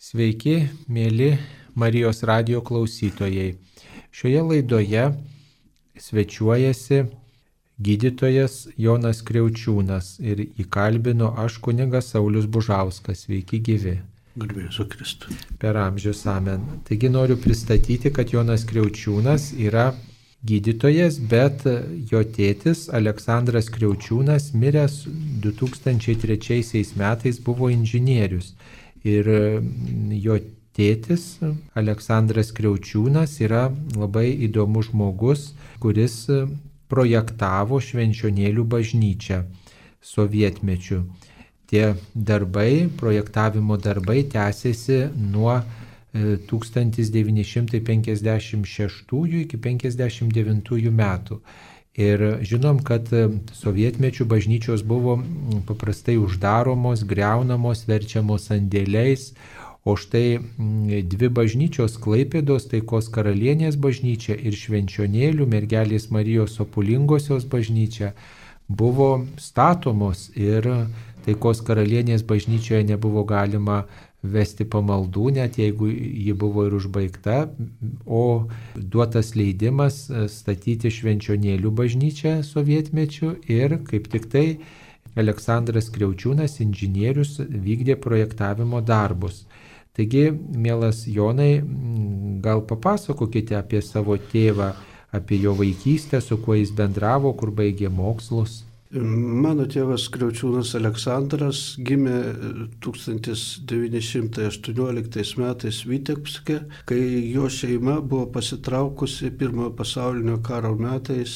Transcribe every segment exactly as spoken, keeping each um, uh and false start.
Sveiki, mėly Marijos radijo klausytojai. Šioje laidoje svečiuojasi gydytojas Jonas Kriaučiūnas ir įkalbino aš kunigas Saulius Bužauskas. Sveiki gyvi. Garbė Jėzui Kristui. Per amžius amen. Taigi noriu pristatyti, kad Jonas Kriaučiūnas yra gydytojas, bet jo tėtis Aleksandras Kriaučiūnas miręs du tūkstančiai trečiaisiais metais buvo inžinierius. Ir jo tėtis Aleksandras Kriaučiūnas yra labai įdomus žmogus, kuris projektavo Švenčionėlių bažnyčią sovietmečiu. Tie darbai, projektavimo darbai tęsėsi nuo tūkstantis devyni šimtai penkiasdešimt šeštųjų iki penkiasdešimt devintųjų metų. Ir žinom, kad sovietmečių bažnyčios buvo paprastai uždaromos, griaunamos, verčiamos sandėliais, o štai dvi bažnyčios Klaipėdos Taikos Karalienės bažnyčia ir Švenčionėlių Mergelės Marijos Sopulingosios bažnyčia buvo statomos ir Taikos Karalienės bažnyčioje nebuvo galima vesti pamaldų, net jeigu ji buvo ir užbaigta, o duotas leidimas statyti Švenčionėlių bažnyčią sovietmečiu ir kaip tik tai Aleksandras Kriaučiūnas, inžinierius, vykdė projektavimo darbus. Taigi, mielas Jonai, gal papasakokite apie savo tėvą, apie jo vaikystę, su kuo jis bendravo, kur baigė mokslus. Mano tėvas Kriaučiūnas Aleksandras gimė tūkstantis devyni šimtai aštuonioliktais metais Vitebske, kai jo šeima buvo pasitraukusi pirmojo pasaulinio karo metais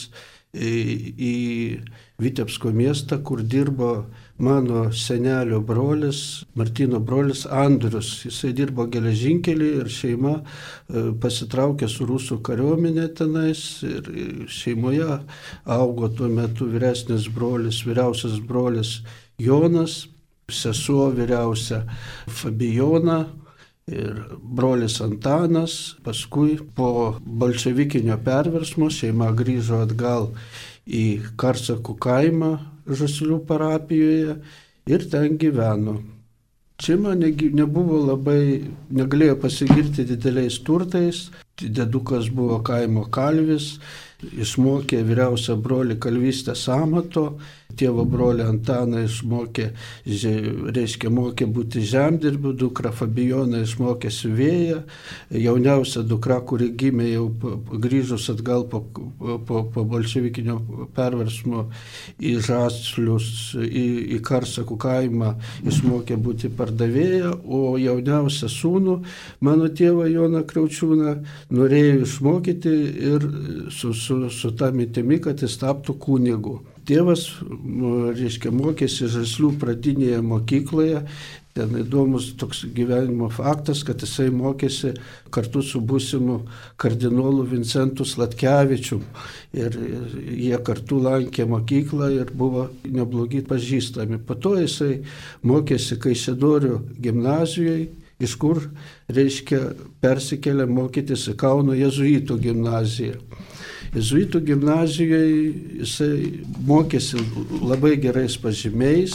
į Vitebsko miestą, kur dirbo mano senelio brolis, Martyno brolis Andrius. Jisai dirbo geležinkelį ir šeima pasitraukė su rusų kariuomenė tenais ir šeimoje augo tuo metu vyresnis brolis, vyriausias brolis Jonas, sesuo vyriausia Fabijona ir brolis Antanas. Paskui po bolševikinio perversmo šeima grįžo atgal į Karsakų kaimą Žaslių parapijoje ir ten gyveno. Šeima nebuvo labai, negalėjo pasigirti dideliais turtais. Dedukas buvo kaimo kalvis, išmokė vyriausią brolį kalvystės amato, tėvo brolį Antaną išmokė, reiškia, mokė būti žemdirbiu, dukra Fabijona išmokė siuvėją, jauniausia dukra, kuri gimė jau grįžus atgal po, po, po bolševikinio perversmo į Žaslius, į, į Karsakų kaimą, išmokė būti pardavėja, o jauniausią sūnų, mano tėvą Joną Kriaučiūną, norėjo išmokyti ir su, su, su ta mintimi, kad jis taptų kunigu. Tėvas, reiškia, mokėsi Žaslių pradinėje mokykloje. Ten įdomus toks gyvenimo faktas, kad jisai mokėsi kartu su būsimu kardinolu Vincentu Sladkevičium. Ir jie kartu lankė mokyklą ir buvo neblogi pažįstami. Po to jisai mokėsi Kaišiadorių gimnazijoje, iš kur, reiškia, persikėlė mokytis į Kauno jėzuitų gimnaziją. Jėzuitų gimnazijoje jisai mokėsi labai gerais pažymiais,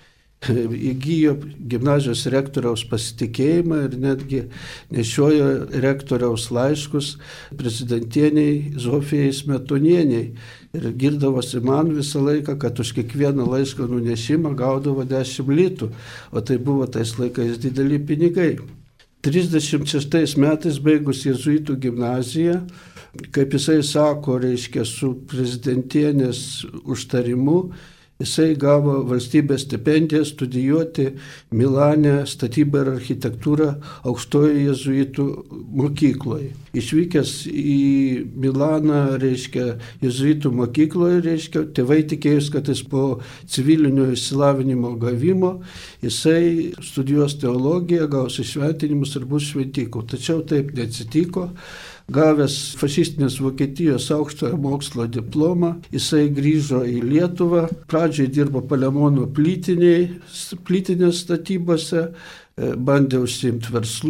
įgijo gimnazijos rektoriaus pasitikėjimą ir netgi nešiojo rektoriaus laiškus prezidentieniai Zofijai Smetonieniai. Ir girdavosi man visą laiką, kad už kiekvieną laiško nunešimą gaudavo dešimt litų, o tai buvo tais laikais dideli pinigai. trisdešimt šeštais metais baigus jėzuitų gimnaziją, kaip jisai sako, reiškia, su prezidentienės užtarimu, jisai gavo valstybės stipendiją studijuoti Milane statybą ir architektūrą aukštojoje jėzuitų mokykloje. Išvykęs į Milaną, reiškia, jėzuitų mokykloje, reiškia, tėvai tikėjus, kad jis po civilinio išsilavinimo gavimo, jisai studijuos teologiją, gaus iššventinimus ir bus šventikų. Tačiau taip neatsitiko. Gavęs fašistinės Vokietijos aukštojo mokslo diplomą, jisai grįžo į Lietuvą, pradžiai dirbo Palemono plytinės statybose, bandė užsiimti verslu,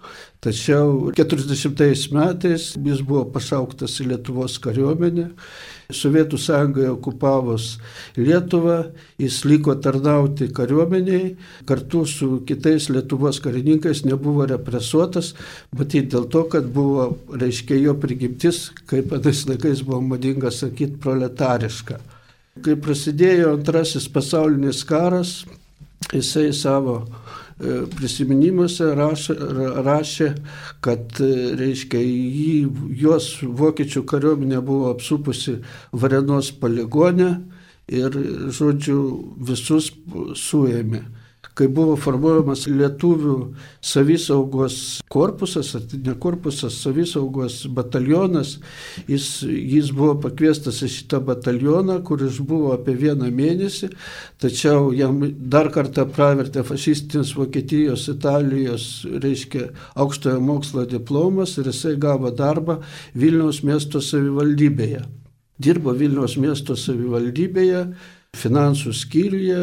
Tačiau keturiasdešimtais metais jis buvo pašauktas į Lietuvos kariuomenę. Sovietų sąjungai okupavus Lietuvą, jis liko tarnauti kariuomeniai, kartu su kitais Lietuvos karininkais nebuvo represuotas, matyt dėl to, kad buvo, reiškia, jo prigimtis, kaip anais laikais buvo madinga sakyti, proletariška. Kai prasidėjo antrasis pasaulinis karas, jisai savo prisiminimuose rašė, rašė, kad, reiškia, jį, jos vokiečių kariuomenė buvo apsupusi Varėnos poligone ir, žodžiu, visus suėmė. Kai buvo formuojamas lietuvių savisaugos korpusas, ne korpusas, savisaugos batalionas, jis, jis buvo pakviestas į šitą batalioną, kuris buvo apie vieną mėnesį, tačiau jam dar kartą pravertė fašistinės Vokietijos, Italijos, reiškia, aukštojo mokslo diplomas ir jisai gavo darbą Vilniaus miesto savivaldybėje. Dirbo Vilniaus miesto savivaldybėje, finansų skyriuje,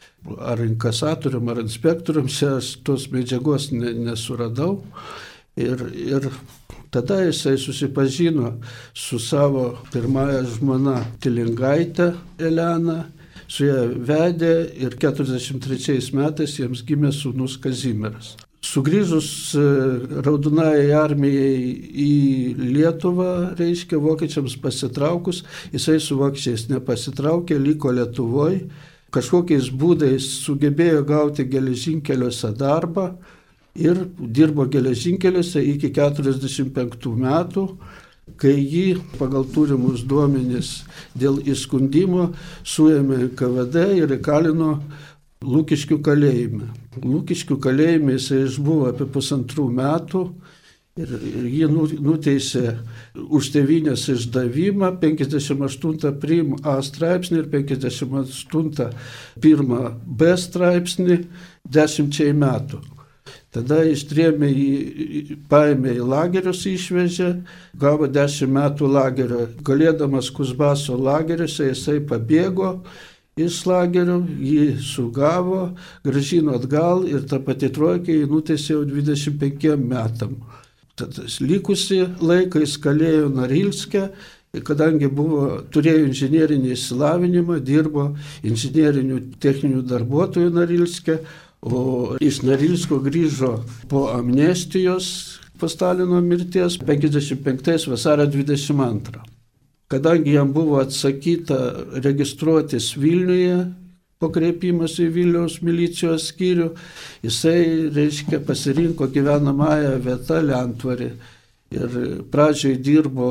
ar inkasatorium, ar inspektorium, aš tos medžiagos ne, nesuradau. Ir, ir tada jisai susipažino su savo pirmąja žmona Tilingaitė Elena, su ją vedė ir keturiasdešimt trečiais metais jiems gimė sūnus Kazimieras. Sugrįžus Raudonajai armijai į Lietuvą, reiškia, vokiečiams pasitraukus, jisai su vokiečiais nepasitraukė, liko Lietuvoje. Kažkokiais būdais sugebėjo gauti geležinkeliuose darbą ir dirbo geležinkeliuose iki keturiasdešimt penktų metų, kai jį pagal turimus duomenis dėl įskundimo suėmė K V D ir įkalino Lukiškių kalėjime. Lukiškių kalėjime jisai išbuvo apie pusantrų metų. Ir, ir jį nuteisė už tėvynės išdavimą penkiasdešimt aštuntą prim A straipsnį ir penkiasdešimt aštuntą pirmą B straipsnį dešimčiai metų. Tada ištrėmė į, paėmė į lagerius, išvežė, gavo dešimt metų lagerio. Galėdamas Kuzbaso lageriuose, jisai pabėgo iš lagerių, jį sugavo, grąžino atgal ir tą patį trojkę jį nuteisė jau dvidešimt penkiem metam. Tad likusi laiką jis kalėjo Norilske, kadangi buvo, turėjo inžinierinį išsilavinimą, dirbo inžinierinių techninių darbuotojų Norilske, o iš Norilsko grįžo po amnestijos po Stalino mirties penkiasdešimt penktais vasario dvidešimt antrą. Kadangi jam buvo atsakyta registruotis Vilniuje, po kreipimas į Vilniaus milicijos skyrių, jisai, reiškia, pasirinko gyvenamąją vietą Lentvarį ir pradžiai dirbo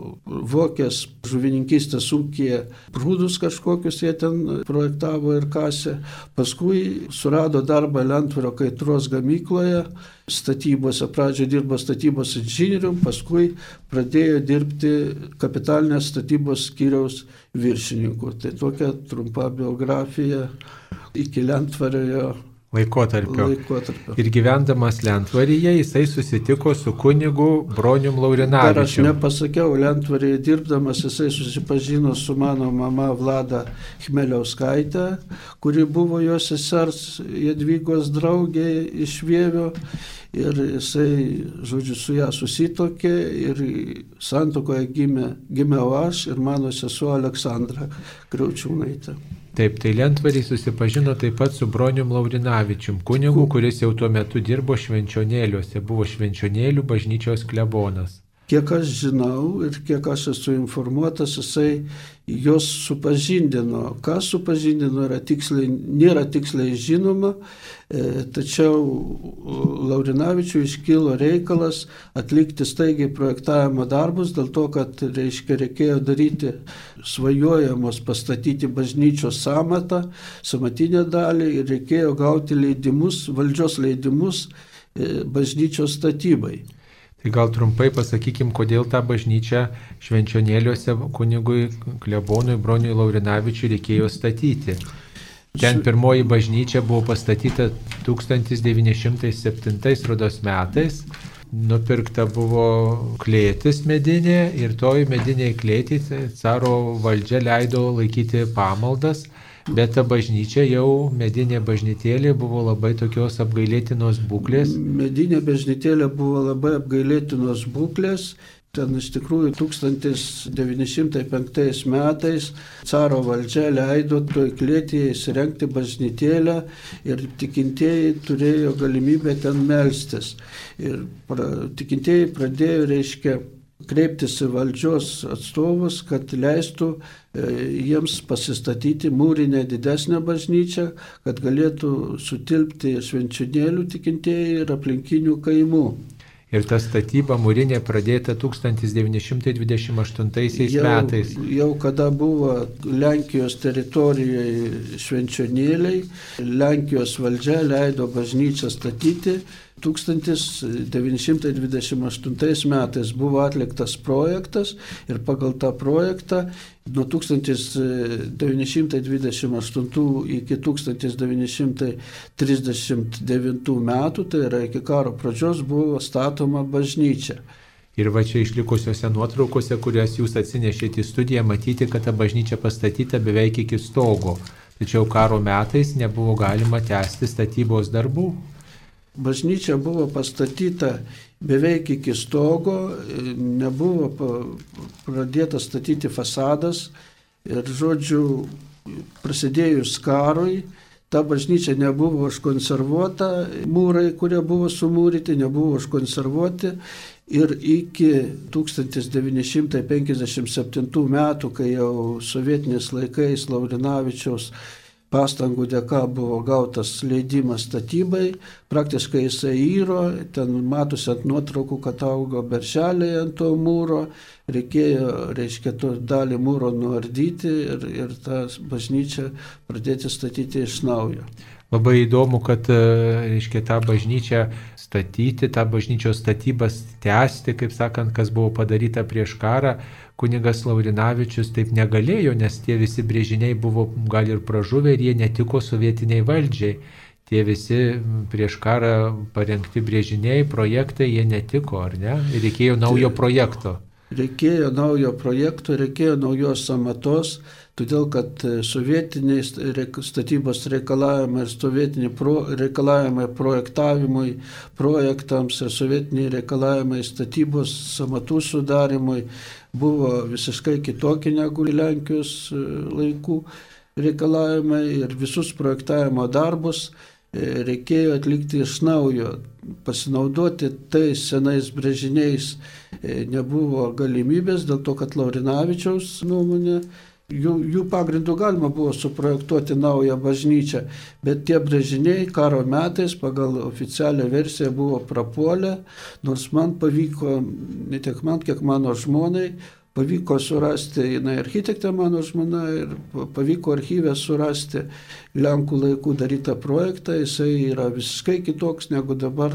vokės žuvininkystės ūkyje, prūdus kažkokius jie ten projektavo ir kasė, paskui surado darbą Lentvario kaitros gamykloje, statybose, pradžiai dirbo statybos inžinierium, paskui pradėjo dirbti kapitalinės statybos skyriaus viršininku. Tai tokia trumpa biografija iki Lentvario laikotarpio. laikotarpio. Ir gyvendamas Lentvaryje jisai susitiko su kunigu Bronium Laurinavičium. Dar aš nepasakiau, Lentvaryje dirbdamas jisai susipažino su mano mama Vlada Chmeliauskaitė, kuri buvo jos sesers Jadvygos draugė iš Vievio. Ir jisai, žodžiu, su ją susitokė ir santuokoje gimė, gimiau aš ir mano sesuo Aleksandra Kriaučiūnaitė. Taip, tai Lentvaryje susipažino taip pat su Bronium Laurinavičium, kunigu, kuris jau tuo metu dirbo Švenčionėliuose, buvo Švenčionėlių bažnyčios klebonas. Kiek aš žinau ir kiek aš esu informuotas, jisai jos supažindino. Ką supažindino, yra tiksliai, nėra tiksliai žinoma, e, tačiau Laurinavičiui iškilo reikalas atlikti staigiai projektavimo darbus, dėl to, kad, reiškia, reikėjo daryti svajojamos pastatyti bažnyčios samatą, samatinę dalį ir reikėjo gauti leidimus, valdžios leidimus e, bažnyčios statybai. Tai gal trumpai pasakykim, kodėl tą bažnyčią Švenčionėliuose kunigui klebonui Broniui Laurinavičiui reikėjo statyti. Ten pirmoji bažnyčia buvo pastatyta tūkstantis devyni šimtai septintais rodos metais. Nupirkta buvo klėtis medinė ir toj mediniai klėtį caro valdžia leido laikyti pamaldas, Bet ta bažnyčia jau, medinė bažnytėlė, buvo labai tokios apgailėtinos būklės. Medinė bažnytėlė buvo labai apgailėtinos būklės. Ten iš tikrųjų tūkstantis devyni šimtai penktais metais caro valdžia leido toj klėtyje įsirengti bažnytėlę ir tikintieji turėjo galimybę ten melstis. Ir pra, tikintieji pradėjo, reiškia, kreiptis į valdžios atstovus, kad leistų e, jiems pasistatyti mūrinę didesnę bažnyčią, kad galėtų sutilpti švenčionėlių tikintieji ir aplinkinių kaimų. Ir ta statyba mūrinė pradėta tūkstantis devyni šimtai dvidešimt aštuntaisiais metais. Jau kada buvo Lenkijos teritorijoje švenčionėliai, Lenkijos valdžia leido bažnyčią statyti. tūkstantis devyni šimtai dvidešimt aštuntais metais buvo atliktas projektas ir pagal tą projektą nuo tūkstantis devyni šimtai dvidešimt aštuntų iki tūkstantis devyni šimtai trisdešimt devintų metų, tai yra iki karo pradžios, buvo statoma bažnyčia. Ir va čia išlikusiuose nuotraukose, kurias jūs atsinešėte į studiją, matyti, kad ta bažnyčia pastatyta beveik iki stogo. Tačiau karo metais nebuvo galima tęsti statybos darbų. Bažnyčia buvo pastatyta beveik iki stogo, nebuvo pradėtas statyti fasadas ir, žodžiu, prasidėjus karui, ta bažnyčia nebuvo užkonservuota, mūrai, kurie buvo sumūryti, nebuvo užkonservuoti ir iki tūkstantis devyni šimtai penkiasdešimt septintų metų, kai jau sovietiniais laikais Laurinavičiaus pastangų dėka buvo gautas leidimas statybai, praktiškai jisai įro, ten matosi ant nuotraukų, kad augo berželiai ant to mūro, reikėjo, reiškia, to dalį mūro nuardyti ir, ir tą bažnyčią pradėti statyti iš naujo. Labai įdomu, kad, reiškia, tą bažnyčią statyti, tą bažnyčios statybas tęsti, kaip sakant, kas buvo padaryta prieš karą, kunigas Laurinavičius taip negalėjo, nes tie visi brėžiniai buvo gal ir pražuvę ir jie netiko sovietiniai valdžiai. Tie visi prieš karą parengti brėžiniai, projektai, jie netiko, ar ne? Ir reikėjo naujo projekto. Reikėjo naujo projekto, reikėjo naujos samatos, todėl kad sovietiniai statybos reikalavimai ir sovietiniai pro, reikalavimai projektavimui, projektams ir sovietiniai reikalavimai statybos samatų sudarimui buvo visiškai kitokie negu Lenkijos laikų reikalavimai ir visus projektavimo darbus reikėjo atlikti iš naujo. Pasinaudoti tais senais brėžiniais nebuvo galimybės, dėl to, kad Laurinavičiaus nuomonė, jų, jų pagrindų galima buvo suprojektuoti naują bažnyčią, bet tie brėžiniai karo metais pagal oficialią versiją buvo prapuolę, nors man pavyko, ne tiek man, kiek mano žmonai, pavyko surasti, jinai architektė mano žmona, ir pavyko archyve surasti Lenkų laikų darytą projektą, jisai yra visiškai kitoks negu dabar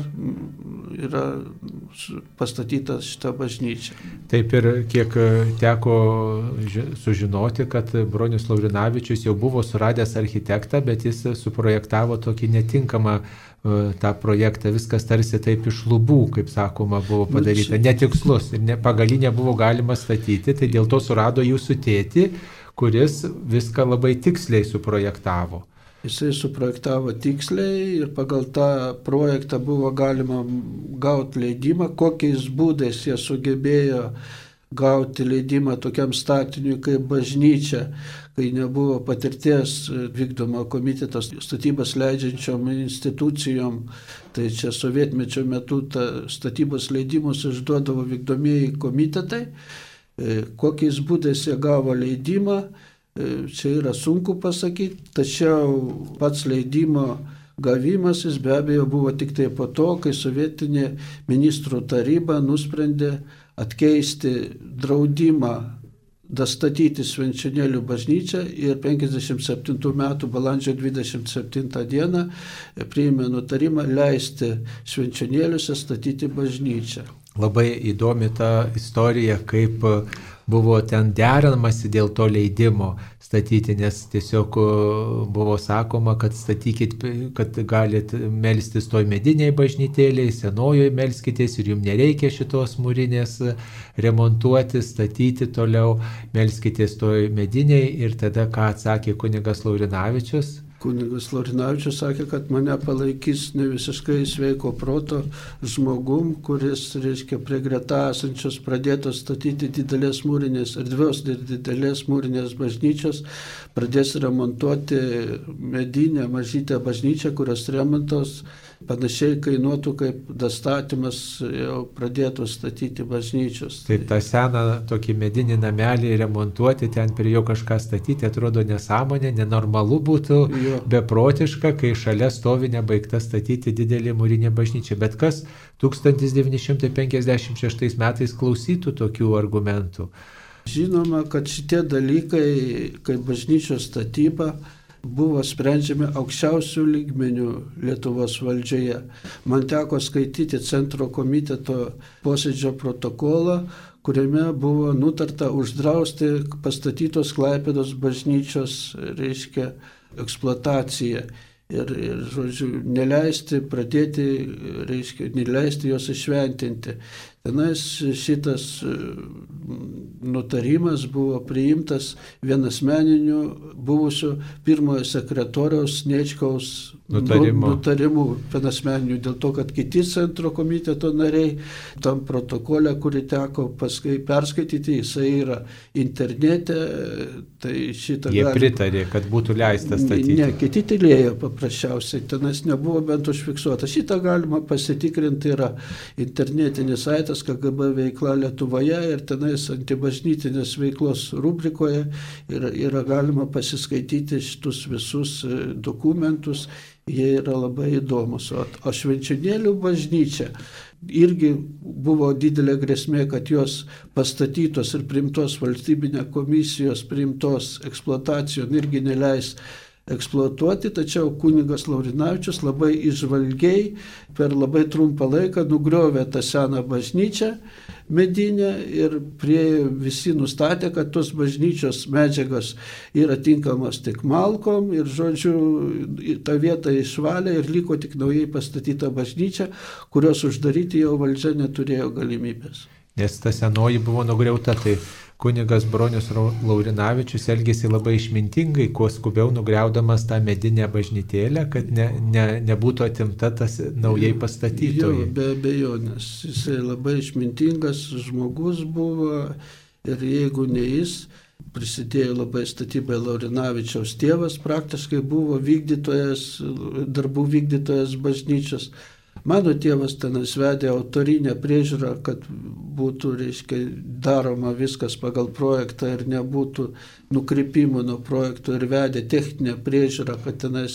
yra pastatyta šita bažnyčia. Taip ir kiek teko sužinoti, kad Bronius Laurinavičius jau buvo suradęs architektą, bet jis suprojektavo tokį netinkamą tą projektą, viskas tarsi taip iš lubų, kaip sakoma, buvo padaryta, netikslus ir ne, pagal jį nebuvo galima statyti, tai dėl to surado jūsų tėtį, kuris viską labai tiksliai suprojektavo. Jisai suprojektavo tiksliai ir pagal tą projektą buvo galima gauti leidimą, kokiais būdais jie sugebėjo gauti leidimą tokiam statiniui kaip bažnyčia, kai nebuvo patirties vykdomo komiteto statybas leidžiančiom institucijom. Tai čia sovietmečio metu statybos leidimus išduodavo vykdomieji komitetai. Kokiais būdais jie gavo leidimą, čia yra sunku pasakyti, tačiau pats leidimo gavimas jis be abejo buvo tik tai po to, kai sovietinė ministrų taryba nusprendė atkeisti draudimą dastatyti Švenčionėlių bažnyčią ir penkiasdešimt septintų metų balandžio dvidešimt septintą dieną priėmė nutarimą leisti Švenčionėliuose statyti bažnyčią. labai įdomi ta istorija, kaip buvo ten deramasi dėl to leidimo statyti, nes tiesiog buvo sakoma, kad statykit, kad galit melstis toj mediniai bažnytėliai, senojoj melskitės ir jums nereikia šitos mūrinės remontuoti, statyti toliau, melskitės toj mediniai. Ir tada ką atsakė kunigas Laurinavičius? Kunigas Laurinavičius sakė, kad mane palaikys ne visiškai sveiko proto žmogum, kuris, reiškia, prie greta esančios pradėtos statyti didelės mūrinės erdvios ir didelės mūrinės bažnyčios, pradės remontuoti medinę mažytę bažnyčią, kurios remontos panašiai kainuotų kaip dastatymas jau pradėtų statyti bažnyčios. Taip, tą seną tokį medinį namelį remontuoti, ten prie jo kažką statyti, atrodo nesąmonė, nenormalu būtų, jo. Beprotiška, kai šalia stovi nebaigta statyti didelį mūrinę bažnyčią. Bet kas tūkstantis devyni šimtai penkiasdešimt šeštais metais klausytų tokių argumentų? Žinoma, kad šitie dalykai, kaip bažnyčios statyba, buvo sprendžiami aukščiausių lygmenių Lietuvos valdžioje. Man teko skaityti Centro komiteto posėdžio protokolą, kuriame buvo nutarta uždrausti pastatytos Klaipėdos bažnyčios, reiškia, eksploataciją. Ir, ir, žodžiu, neleisti pradėti, reiškia, neleisti jos išventinti. Tenais šitas nutarimas buvo priimtas vienasmeniniu buvusio pirmojo sekretoriaus Sniečkaus nutarimu. nutarimu vienasmeniniu, dėl to, kad kiti Centro komiteto nariai tam protokole, kurį teko paskai, perskaityti, jisai yra internete, tai šitą... Jie gali... pritarė, kad būtų leista statyti. Ne, kiti tylėjo paprasčiausiai, tenais nebuvo bent užfiksuota. Šitą galima pasitikrinti, yra internetinis saitas K G B veikla Lietuvoje ir tenais antibažnytinės veiklos rubrikoje yra, yra galima pasiskaityti šitus visus dokumentus, jie yra labai įdomus. O, o Švenčionėlių bažnyčia irgi buvo didelė grėsmė, kad jos pastatytos ir priimtos valstybinė komisijos priimtos eksploatacijon irgi neleis eksploatuoti, tačiau kunigas Laurinavičius labai įžvalgiai per labai trumpą laiką nugriovė tą seną bažnyčią medinę ir prie visi nustatė, kad tos bažnyčios medžiagos yra tinkamos tik malkom ir, žodžiu, tą vietą išvalė ir liko tik naujai pastatyta bažnyčia, kurios uždaryti jau valdžia neturėjo galimybės. Nes ta senoji buvo nugriauta, tai kunigas Bronius Laurinavičius elgėsi labai išmintingai, kuo skubiau nugriaudamas tą medinę bažnytėlę, kad ne, ne, nebūtų atimta tas naujai pastatytoji. Jo, be abejonės. Jisai labai išmintingas žmogus buvo ir jeigu ne jis, prisidėjo labai statybai Laurinavičiaus tėvas, praktiškai buvo vykdytojas, darbų vykdytojas bažnyčios. Mano tėvas tenas vedė autorinę priežiūrą, kad būtų, reiškia, daroma viskas pagal projektą ir nebūtų nukrypimų nuo projekto ir vedė techninę priežiūrą, kad tenas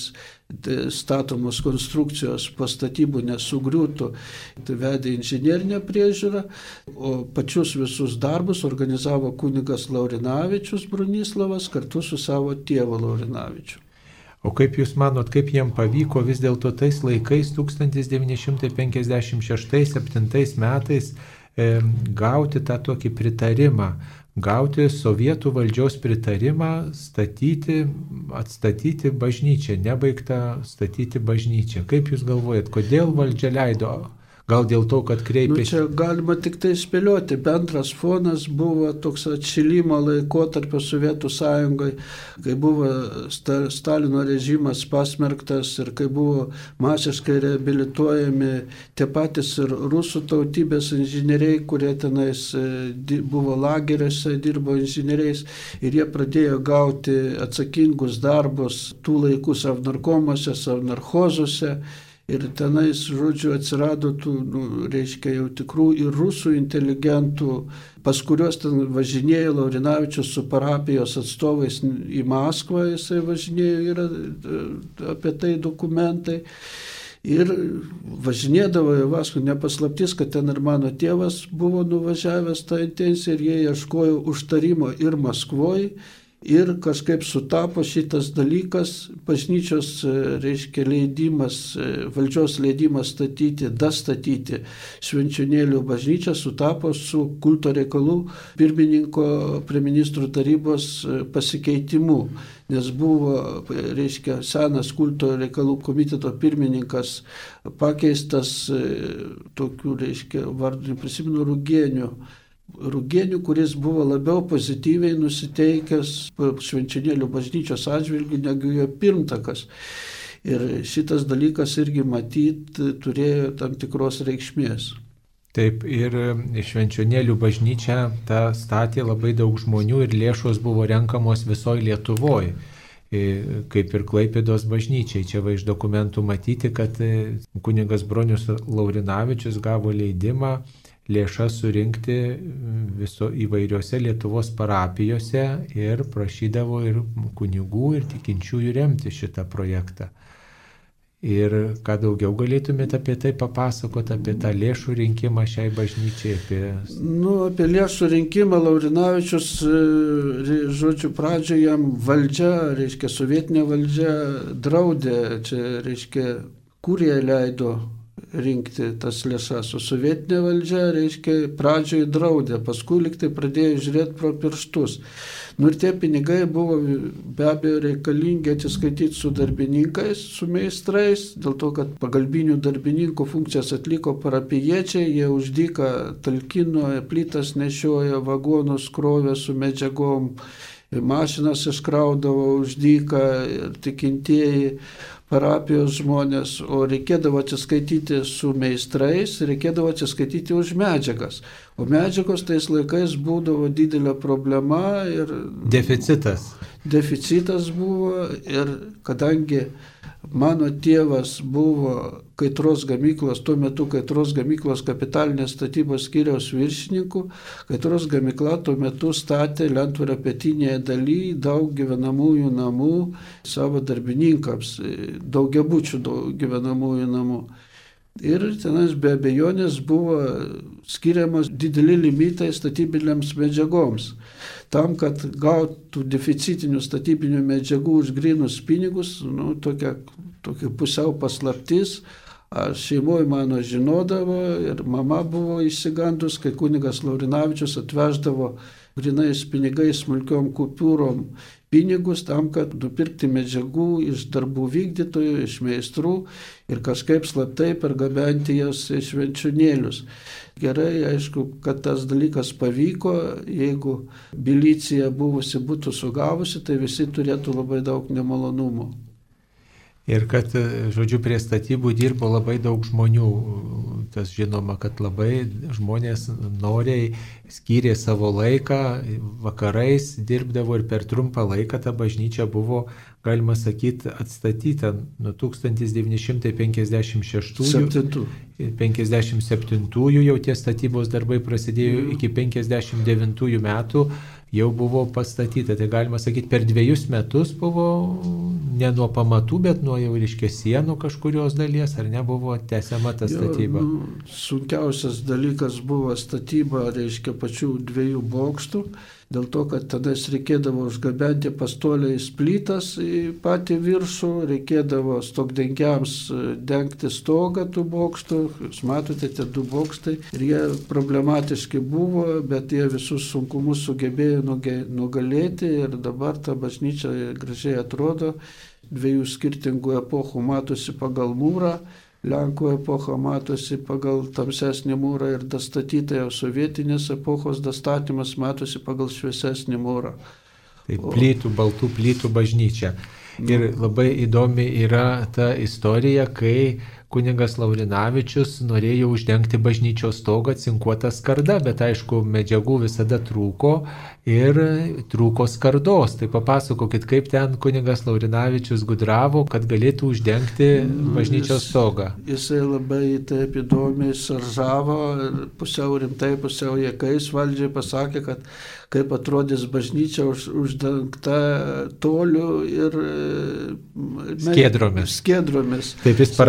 statomos konstrukcijos po statybų nesugriūtų. Tai vedė inžinierinę priežiūrą, o pačius visus darbus organizavo kunigas Laurinavičius Bronislavas kartu su savo tėvu Laurinavičiu. O kaip Jūs manot, kaip jiem pavyko vis dėlto tais laikais, tūkstantis devyni šimtai penkiasdešimt šeštais septintais metais, e, gauti tą tokį pritarimą, gauti sovietų valdžios pritarimą statyti, atstatyti bažnyčią, nebaigtą statyti bažnyčią. Kaip Jūs galvojat, kodėl valdžia leido? Gal dėl to, kad kreipėsi... Nu, čia galima tik tai spėlioti. Bendras fonas buvo toks atšilimo laikotarpio Sovietų sąjungai, kai buvo Stalino režimas pasmerktas ir kai buvo masiškai reabilituojami tie patys ir rusų tautybės inžinieriai, kurie tenais buvo lageriuose, dirbo inžinieriais ir jie pradėjo gauti atsakingus darbus tų laikų savnarkomuose, savnarchozuose. Ir tenais, žodžiu, atsirado tų, nu, reiškia, jau tikrų ir rusų inteligentų, pas kuriuos ten važinėjo Laurinavičius su parapijos atstovais į Maskvą, jisai važinėjo, yra apie tai dokumentai. Ir važinėdavo į Maskvą, nepaslaptis, kad ten ir mano tėvas buvo nuvažiavęs tą intenciją ir jie ieškojo užtarimo ir Maskvoje, Ir kažkaip sutapo šitas dalykas, bažnyčios, reiškia, leidimas, valdžios leidimas statyti, dastatyti Švenčionėlių bažnyčią sutapo su kulto reikalų pirmininko prie ministrų tarybos pasikeitimu, nes buvo, reiškia, senas kulto reikalų komiteto pirmininkas pakeistas tokių, reiškia, vardų neprisimenu, Rugėnių. Rugėnių, kuris buvo labiau pozityviai nusiteikęs Švenčionėlių bažnyčios atžvilgių negu jo pirmtakas. Ir šitas dalykas irgi matyt turėjo tam tikros reikšmės. Taip, ir Švenčionėlių bažnyčią tą statė labai daug žmonių ir lėšos buvo renkamos visoje Lietuvoje, kaip ir Klaipėdos bažnyčiai. Čia va iš dokumentų matyti, kad kunigas Bronius Laurinavičius gavo leidimą lėšas surinkti viso įvairiose Lietuvos parapijose ir prašydavo ir kunigų, ir tikinčiųjų remti šitą projektą. Ir ką daugiau galėtumėte apie tai papasakoti, apie tą lėšų rinkimą šiai bažnyčiai? Apie... Nu, apie lėšų rinkimą Laurinavičius, žodžiu, pradžioje jam valdžia, reiškia, sovietinė valdžia draudė, čia, reiškia, kurija leido rinkti tas lėšas, o sovietinė valdžia, reiškia, pradžioje draudė, paskui liktai pradėjo žiūrėti pro pirštus. Nu ir tie pinigai buvo be abejo reikalingi atsiskaityti su darbininkais, su meistrais, dėl to, kad pagalbinių darbininkų funkcijas atliko parapijiečiai, jie už dyką talkino, plytas nešiojo, vagonus krovė su medžiagom, mašinas iškraudavo už dyką ir tikintieji parapijos žmonės, o reikėdavo atsiskaityti su meistrais, reikėdavo atsiskaityti už medžiagas. O medžiagos tais laikais būdavo didelė problema ir... Deficitas. Deficitas buvo ir kadangi mano tėvas buvo Kaitros gamyklos, tuo metu Kaitros gamyklos kapitalinės statybos skyriaus viršininku, Kaitros gamykla tuo metu statė Lentvario pietinėje dalyje daug gyvenamųjų namų savo darbininkams, daugiabučių daug gyvenamųjų namų. Ir tenais be abejonės buvo skiriamas dideli limitai statybinėms medžiagoms. Tam, kad gautų deficitinių statybinių medžiagų už grynus pinigus, nu, tokia, tokia pusiau paslaptis, aš šeimoje mano žinodavo ir mama buvo išsigandus, kai kunigas Laurinavičius atveždavo grynais pinigais smulkiom kupiūrom pinigus tam, kad nupirkti medžiagų iš darbų vykdytojų, iš meistrų ir kažkaip slaptai pergabenti jas į Švenčionėlius. Gerai, aišku, kad tas dalykas pavyko, jeigu milicija buvusi būtų sugavusi, tai visi turėtų labai daug nemalonumų. Ir kad, žodžiu, prie statybų dirbo labai daug žmonių. Tas žinoma, kad labai žmonės noriai skyrė savo laiką, vakarais dirbdavo ir per trumpą laiką ta bažnyčia buvo, galima sakyti, atstatyta nuo tūkstantis devyni šimtai penkiasdešimt šeštųjų, penkiasdešimt septintųjų jau tie statybos darbai prasidėjo, mm. iki penkiasdešimt devintųjų metų jau buvo pastatyta. Tai galima sakyti, per dviejus metus buvo ne nuo pamatų, bet nuo jau reiškia sienų kažkurios dalies, ar nebuvo tęsiama ta statyba? Jo, nu, sunkiausias dalykas buvo statyba, reiškia, pačių dviejų bokštų, dėl to, kad tada reikėdavo užgabenti pastoliais plytas į patį viršų, reikėdavo stogdengiams dengti stogą tų bokštų, jūs matote, tie du bokštai, ir jie problematiški buvo, bet jie visus sunkumus sugebėjo nugalėti ir dabar ta bažnyčia gražiai atrodo, dviejų skirtingų epochų matosi pagal mūrą, Lenkų epocha matosi pagal tamsesnį mūrą ir dastatyta jau sovietinės epochos dastatymas matosi pagal šviesesnį mūrą. Tai plytų, baltų plytų bažnyčia. Ir labai įdomi yra ta istorija, kai kunigas Laurinavičius norėjo uždengti bažnyčios stogą cinkuotą skardą, bet aišku, medžiagų visada trūko ir trūko skardos. Tai papasakokit, kaip ten kunigas Laurinavičius gudravo, kad galėtų uždengti bažnyčios stogą. Jis, jisai labai taip įdomiai saržavo, pusiau rimtai, pusiau jėkais valdžiai pasakė, kad kaip atrodys bažnyčia už, uždengta toliu ir skiedromis. skiedromis. Taip jis parašė tokį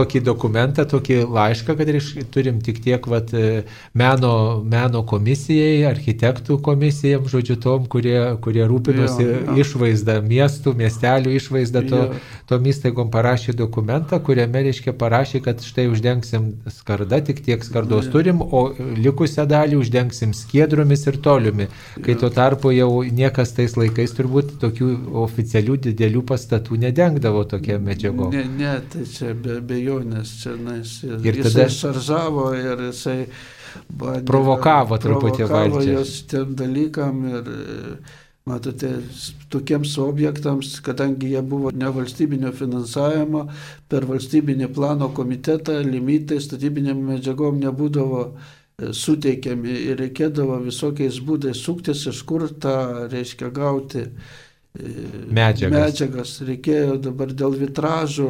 tokį dokumentą, tokį laišką, kad iš, turim tik tiek vat, meno, meno komisijai, architektų komisijai, žodžiu, tom, kurie, kurie rūpinosi jo, jo. išvaizdą, miestų, miestelių išvaizdą, to, tom įstaigom parašė dokumentą, kuriame, reiškia, parašė, kad štai uždengsim skardą, tik tiek skardos turim, o likusią dalį uždengsim skiedromis ir toliumi, kai tuo tarpu jau niekas tais laikais turbūt tokių oficialių didelių pastatų nedengdavo tokia medžiago. Ne, ne, tai čia be abejonės, čia nes, ir, ir jisai tada šaržavo ir jisai bandė, provokavo truputį valdžią. Provokavo jos tiem dalykam ir, matote, tokiems objektams, kadangi jie buvo nevalstybinio finansavimo, per valstybinį plano komitetą limitai statybinėm medžiagom nebūdavo suteikiami ir reikėdavo visokiais būdais suktis, iš kur tą, reiškia, gauti medžiagas. medžiagas. Reikėjo dabar dėl vitražų,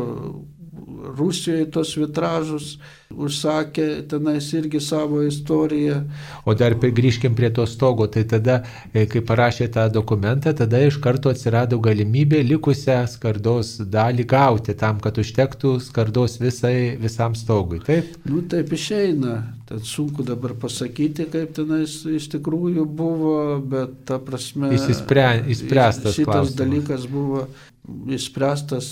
Rusijoje tos vitražus užsakė, tenais irgi savo istoriją. O dar grįžkim prie to stogo, tai tada, kai parašė tą dokumentą, tada iš karto atsirado galimybė likusią skardos dalį gauti, tam, kad užtektų skardos visai, visam stogui, taip? Nu taip išeina, tad sunku dabar pasakyti, kaip tenais iš tikrųjų buvo, bet ta prasme... Įsispre, įspręstas šitas klausimas. dalykas buvo įspręstas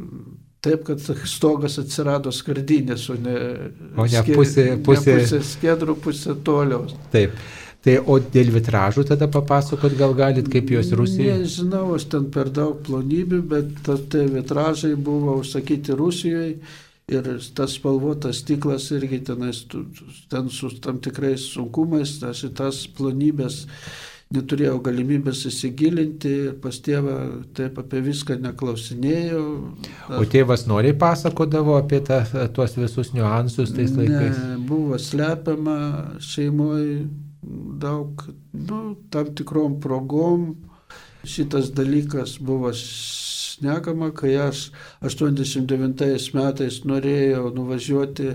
taip, kad stogas atsirado skardinės, o ne, o ne pusė, pusė... ne pusė skiedrų, pusė toliaus. Taip. Tai o dėl vitražų tada papasakot, gal galit, kaip jos Rusijoje? Nežinau, aš ten per daug plonybių, bet tie vitražai buvo užsakyti Rusijoje ir tas spalvotas stiklas irgi tenais, ten su tam tikrais sunkumais, tas šitas plonybės neturėjau galimybės įsigilinti ir pas tėvą taip apie viską neklausinėjau. O tėvas noriai pasakodavo apie ta, tuos visus niuansus tais laikais? Ne, buvo slepiama šeimoje daug, nu, tam tikrom progom. Šitas dalykas buvo šnekama, kai aš aštuoniasdešimt devintais metais norėjau nuvažiuoti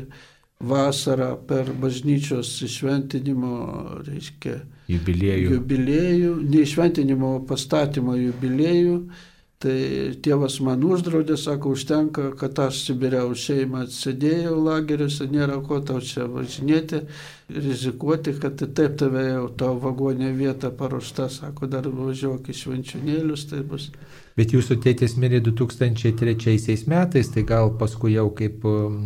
vasarą per bažnyčios įšventinimo, reiškia, jubiliejų, jubiliejų neišventinimo pastatymo jubiliejų, tai tėvas man uždraudė, sako, užtenka, kad aš Sibiriau šeimą atsėdėjau lageriuose, nėra ko tau čia važinėti, rizikuoti, kad taip tave jau tavo vagonė vieta paruošta, sako, dar važiuok į švenčionėlius, tai bus. Bet jūsų tėtis mirė du tūkstančiai trečiaisiais metais, tai gal paskui jau kaip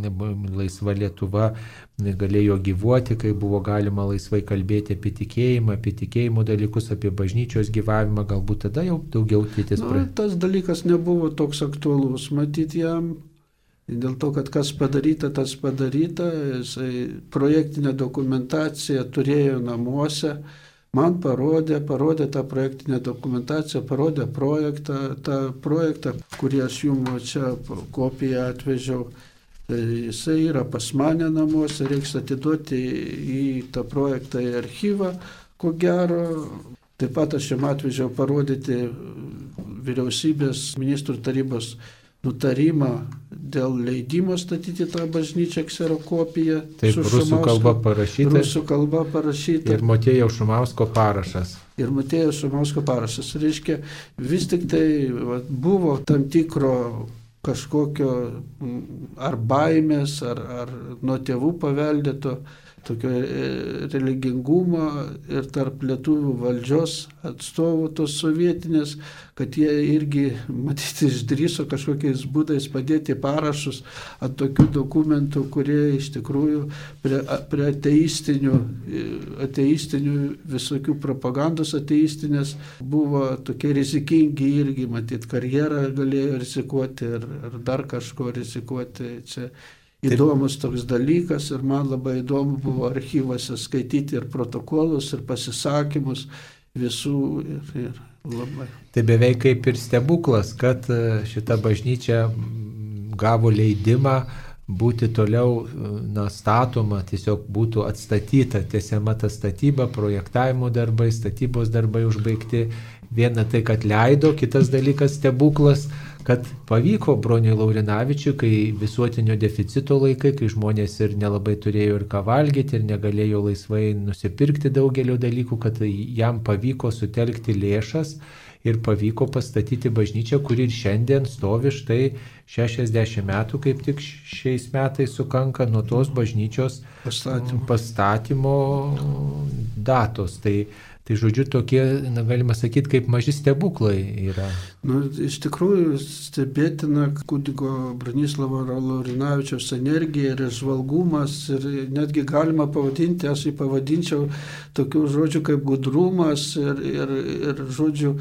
laisva Lietuva galėjo gyvuoti, kai buvo galima laisvai kalbėti apie tikėjimą, apie tikėjimo dalykus, apie bažnyčios gyvavimą, galbūt tada jau daugiau tėtis nu, pra... Tas dalykas nebuvo toks aktualus, matyti jam, dėl to, kad kas padaryta, tas padaryta, jisai projektinę dokumentaciją turėjo namuose, man parodė, parodė tą projektinę dokumentaciją, parodė projektą, tą projektą, kurį aš jums čia kopiją atvežiau. Tai jisai yra pas mane namuose, reiks atiduoti į tą projektą į archyvą, ko gero. Taip pat aš jums atvežiau parodyti vyriausybės ministrų tarybos nutarimą dėl leidimo statyti tą bažnyčią kserokopiją. Taip, rusų kalba parašyta. Rusų kalba parašyta. Ir Motiejaus Šumausko parašas. Ir Motiejaus Šumausko parašas. Reiškia, vis tik tai va, buvo tam tikro kažkokio ar baimės, ar, ar nuo tėvų paveldėto tokio religingumo ir tarp lietuvių valdžios atstovų tos sovietinės, kad jie irgi, matyti, išdrįso kažkokiais būdais padėti parašus ant tokių dokumentų, kurie iš tikrųjų prie, prie ateistinių, ateistinių visokių propagandos ateistinės buvo tokie rizikingi irgi, matyti, karjerą galėjo rizikuoti ir, ir dar kažko rizikuoti. Čia įdomus toks dalykas ir man labai įdomu buvo archyvose skaityti ir protokolus, ir pasisakymus visų ir, ir labai. Tai beveik kaip ir stebuklas, kad šita bažnyčia gavo leidimą būti toliau na, statoma, tiesiog būtų atstatyta, tiesiama ta statyba, projektavimo darbai, statybos darbai užbaigti. Viena tai, kad leido, kitas dalykas stebuklas, kad pavyko Broniui Laurinavičiui, kai visuotinio deficito laikai, kai žmonės ir nelabai turėjo ir ką valgyti, ir negalėjo laisvai nusipirkti daugelio dalykų, kad jam pavyko sutelkti lėšas ir pavyko pastatyti bažnyčią, kuri ir šiandien stovi štai šešiasdešimt metų, kaip tik šiais metais sukanka nuo tos bažnyčios pastatymo, pastatymo datos. Tai Tai žodžiu, tokie, na, galima sakyti, kaip maži stebuklai yra. Nu, iš tikrųjų, stebėtina kunigo Bronislavo Laurinavičiaus energija ir žvalgumas, ir netgi galima pavadinti, aš jį pavadinčiau tokių žodžių kaip gudrumas ir, ir, ir žodžių,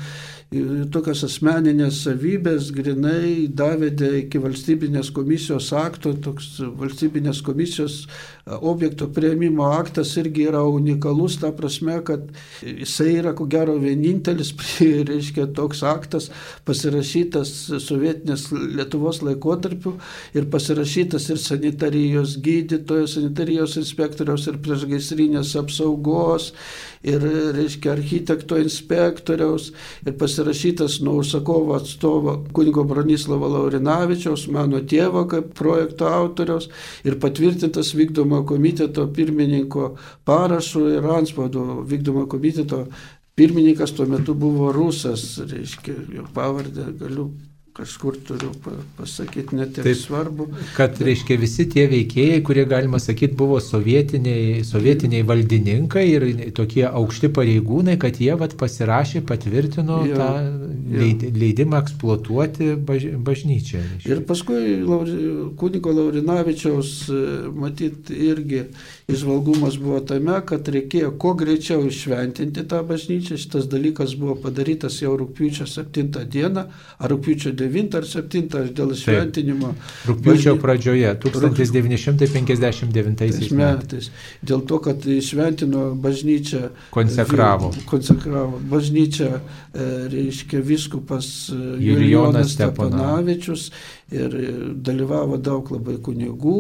tokios asmeninės savybės grinai davedė iki valstybinės komisijos akto, toks valstybinės komisijos objekto priėmimo aktas irgi yra unikalus, ta prasme, kad jisai yra ko gero vienintelis, reiškia, toks aktas pasirašytas sovietinės Lietuvos laikotarpiu ir pasirašytas ir sanitarijos gydytojo, sanitarijos inspektoriaus ir priešgaisrinės apsaugos ir, reiškia, architekto inspektoriaus ir pasirašytas nuo užsakovo atstovo kunigo Bronislavo Laurinavičiaus, mano tėvo kaip projekto autoriaus ir patvirtintas vykdomo komiteto pirmininko parašu ir antspaudu. Vykdomo komiteto pirmininkas tuo metu buvo rusas, reiškia, jo pavardę galiu kažkur turiu pasakyti, net ir svarbu. Kad, reiškia, visi tie veikėjai, kurie, galima sakyti, buvo sovietiniai, sovietiniai valdininkai ir tokie aukšti pareigūnai, kad jie vat, pasirašė, patvirtino jo, tą leid, leidimą eksploatuoti baž, bažnyčią. Reiškia. Ir paskui kunigo Laurinavičiaus, matyt, irgi įžvalgumas buvo tame, kad reikėjo kuo greičiau iššventinti tą bažnyčią. Šitas dalykas buvo padarytas jau rugpjūčio septintą dieną, ar rugpjūčio devintą ar septintą dėl šventinimo. Rugpjūčio pradžioje, tūkstantis devyni šimtai penkiasdešimt devintaisiais metais. Dėl to, kad šventino bažnyčią, konsekravo. konsekravo bažnyčią, reiškia, vyskupas Julijonas Stepanavičius ir dalyvavo daug labai kunigų,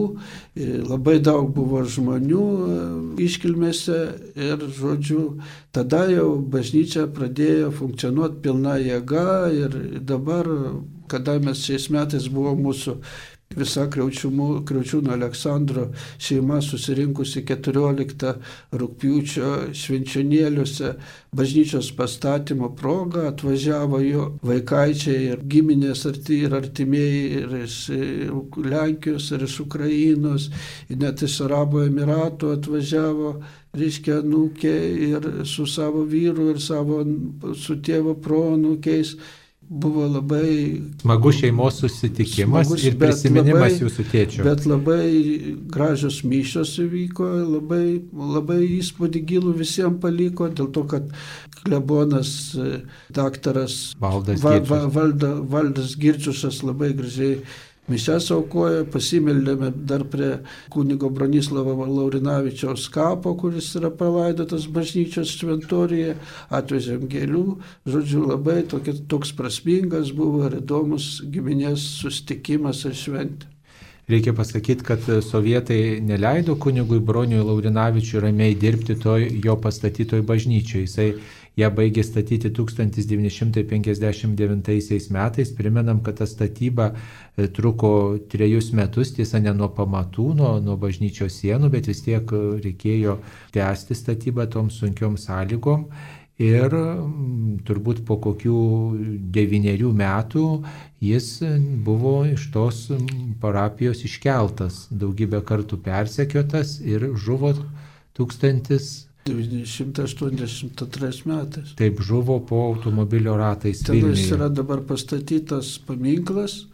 labai daug buvo žmonių iškilmėse ir, žodžiu, tada jau bažnyčia pradėjo funkcionuoti pilna jėga ir dabar, kada mes šiais metais buvo mūsų visa Kriaučiūno Aleksandro šeima susirinkusi keturioliktą rugpjūčio švenčionėliuose bažnyčios pastatymo proga, atvažiavo jo vaikaičiai ir giminės arti, ir artimieji ir iš Lenkijos, ir iš Ukrainos, ir net iš Arabų Emiratų atvažiavo, reiškia, anūkė ir su savo vyru ir savo, su tėvo proanūkiais. Buvo labai smagus šeimos susitikimas smagus, ir prisiminimas labai, jūsų tėčio. Bet labai gražios mišios įvyko, labai, labai įspūdį gilų visiems paliko, dėl to, kad klebonas daktaras Valdas va, Girčius. Va, valda, Valdas Girčiusas labai gražiai mišias aukojo, pasimeldėme dar prie kunigo Bronislavo Laurinavičiaus kapo, kuris yra palaidotas bažnyčios šventorijoje, atvežėm gėlių, žodžiu, labai tokia, toks prasmingas buvo ir įdomus giminės susitikimas ir šventė. Reikia pasakyti, kad sovietai neleido kunigui Broniui Laurinavičiui ramiai dirbti toj jo pastatytoj bažnyčioje. Jisai ją baigė statyti tūkstantis devyni šimtai penkiasdešimt devintaisiais metais. Primenam, kad ta statyba truko trejus metus, tiesa ne nuo pamatų, nuo, nuo bažnyčios sienų, bet vis tiek reikėjo tęsti statybą tom sunkiom sąlygom. Ir turbūt po kokių devynerių metų jis buvo iš tos parapijos iškeltas, daugybę kartų persekiotas ir žuvo tūkstantis devyni šimtai aštuoniasdešimt antrais metais. Taip, žuvo po automobilio ratais Vilniuje. Tenais yra dabar pastatytas paminklas,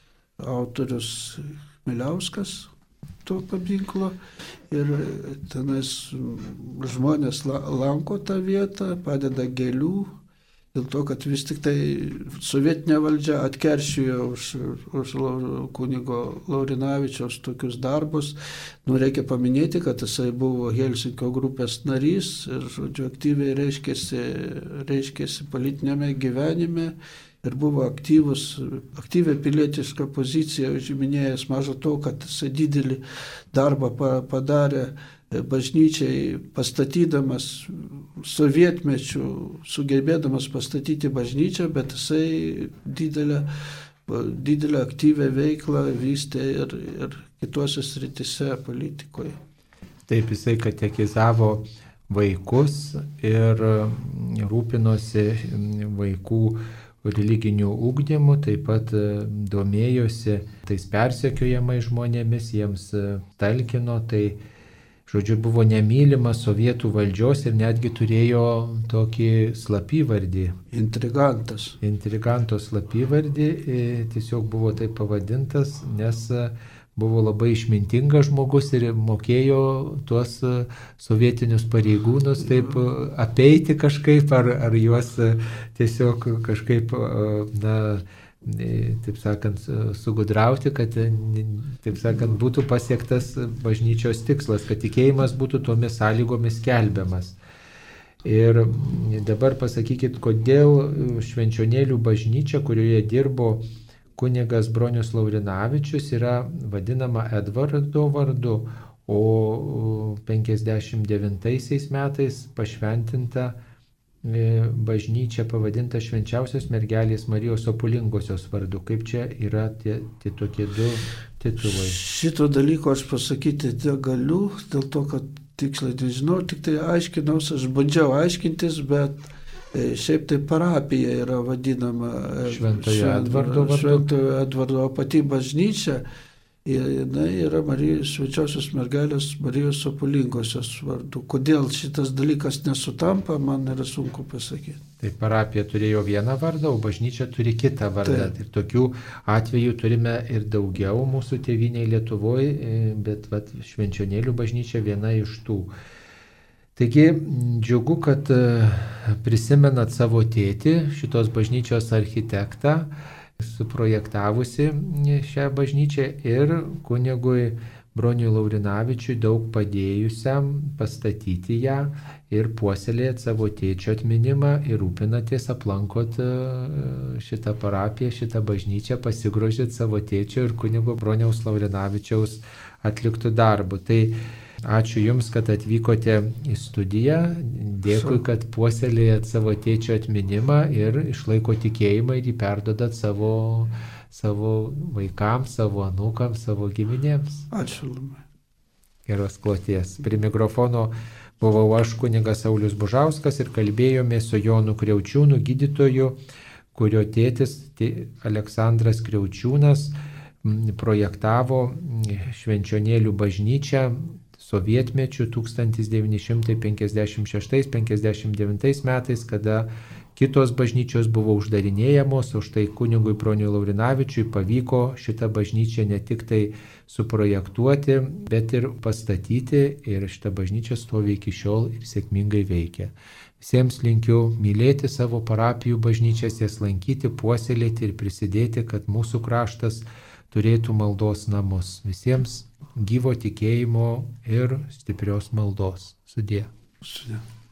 autorius Miliauskas to paminklo ir tenais žmonės lanko tą vietą, padeda gėlių, dėl to, kad vis tik tai sovietinė valdžia atkeršijo už, už kunigo Laurinavičiaus tokius darbus. Nu, reikia paminėti, kad jisai buvo Helsinkio grupės narys ir, žodžiu, aktyviai reiškėsi, reiškėsi politinėme gyvenime ir buvo aktyvus, aktyviai pilietišką poziciją užiminėjęs, maža to, kad jisai didelį darbą padarė bažnyčiai, pastatydamas sovietmečių, sugebėdamas pastatyti bažnyčią, bet jisai didelę, didelę aktyvę veiklą vystė ir, ir kitose srityse politikoje. Taip, jisai katekizavo vaikus ir rūpinosi vaikų religinių ugdymų, taip pat domėjosi tais persekiojamais žmonėmis, jiems talkino, tai žodžiu buvo nemylimas sovietų valdžios ir netgi turėjo tokį slapyvardį. Intrigantas. Intriganto slapyvardį, tiesiog buvo taip pavadintas, nes buvo labai išmintingas žmogus ir mokėjo tuos sovietinius pareigūnus taip apeiti kažkaip, ar, ar juos tiesiog kažkaip, na, taip sakant, sugudrauti, kad, taip sakant, būtų pasiektas bažnyčios tikslas, kad tikėjimas būtų tomis sąlygomis skelbiamas. Ir dabar pasakykit, kodėl Švenčionėlių bažnyčia, kurioje dirbo kunigas Bronius Laurinavičius, yra vadinama Edvardo vardu, o penkiasdešimt devintaisiais metais pašventinta bažnyčia pavadinta Švenčiausios mergelės Marijos Opulingosios vardu. Kaip čia yra tie, tie tokie du titulai? Šito dalyko aš pasakyti negaliu, dėl to, kad tiksliai nežinau, tik tai aiškinaus, aš bandžiau aiškintis, bet šiaip tai parapija yra vadinama Šventojo Edvardo vardu. Šventojo Edvardo, o pati bažnyčia jinai yra Marijos, Švenčiausios mergelės Marijos Opulingosios vardu. Kodėl šitas dalykas nesutampa, man yra sunku pasakyti. Tai parapija turėjo vieną vardą, o bažnyčia turi kitą vardą. Tai. Ir tokių atvejų turime ir daugiau mūsų tėvynėje Lietuvoje, bet vat, Švenčionėlių bažnyčia viena iš tų. Taigi džiugu, kad prisimenat savo tėtį, šitos bažnyčios architektą, suprojektavusi šią bažnyčią ir kunigui Broniui Laurinavičiui daug padėjusiam pastatyti ją ir puoselėjat savo tėčio atminimą ir rūpinatės, aplankot šitą parapiją, šitą bažnyčią, pasigrožėt savo tėčio ir kunigo Broniaus Laurinavičiaus atliktų darbų. Tai ačiū Jums, kad atvykote į studiją, dėkui, kad puoselėjat savo tėčio atminimą ir išlaiko tikėjimą ir jį perdodat savo, savo vaikams, savo anūkams, savo giminėms. Ačiū labai. Geros kloties. Prie mikrofono buvau aš, kunigas Saulius Bužauskas, ir kalbėjome su Jonu Kriaučiūnu, gydytoju, kurio tėtis Aleksandras Kriaučiūnas projektavo Švenčionėlių bažnyčią sovietmečių tūkstantis devyni šimtai penkiasdešimt šeštais penkiasdešimt devintais metais, kada kitos bažnyčios buvo uždarinėjamos, o štai kunigui Broniui Laurinavičiui pavyko šitą bažnyčią ne tik tai suprojektuoti, bet ir pastatyti, ir šitą bažnyčią stovi iki šiol ir sėkmingai veikia. Visiems linkiu mylėti savo parapijų bažnyčias, jas lankyti, puoselėti ir prisidėti, kad mūsų kraštas turėtų maldos namus. Visiems gyvo tikėjimo ir stiprios maldos. Sudie. Sudie.